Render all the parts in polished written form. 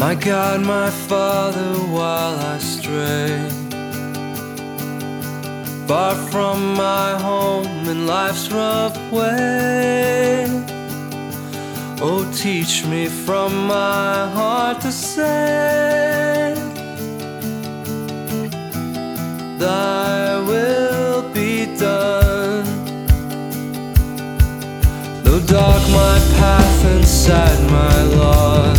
My God, my Father, while I stray far from my home in life's rough way, oh, teach me from my heart to say, Thy will be done. Though dark my path and sad my lot,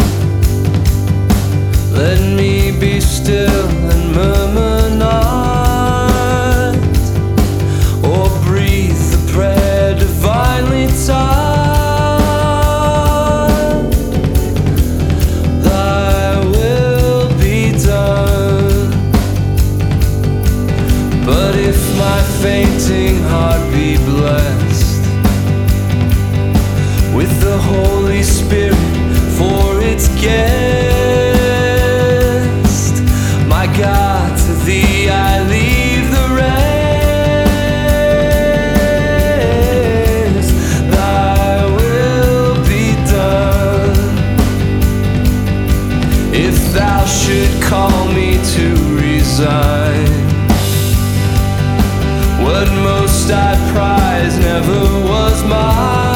let me be still and murmur not, or breathe the prayer divinely taught. Thy will be done. But if my fainting heart be blessed with the Holy Spirit for its guest, my God, to Thee I leave the rest. Thy will be done. If Thou should call me to resign what most I prize never was mine,